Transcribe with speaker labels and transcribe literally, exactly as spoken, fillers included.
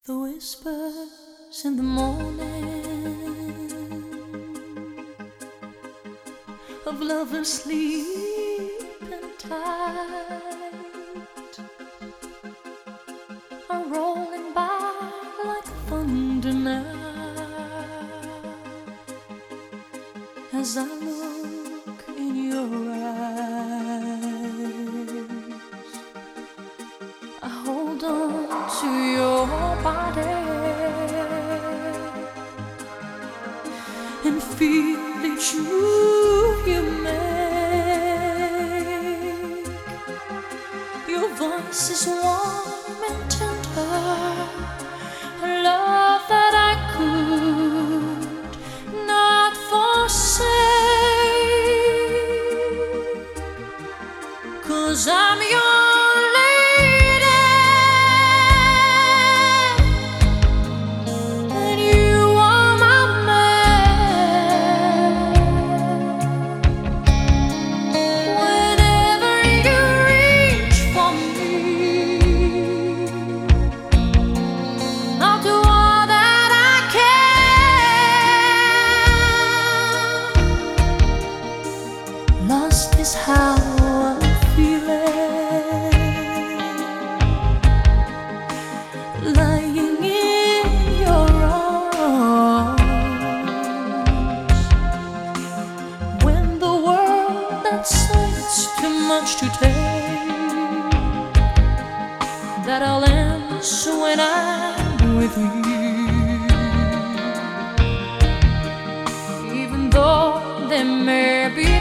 Speaker 1: The whispers in the morning of lovers sleeping tight are rolling by like thunder now as I look in your eyes. I hold on to your body and feel each move you make. Your voice is warm and tender, a love that I could not forsake, 'cause I'm your lost is how I'm feeling, lying in your arms, when the world that says too much to take, that I'll answer when I'm with you, even though there may be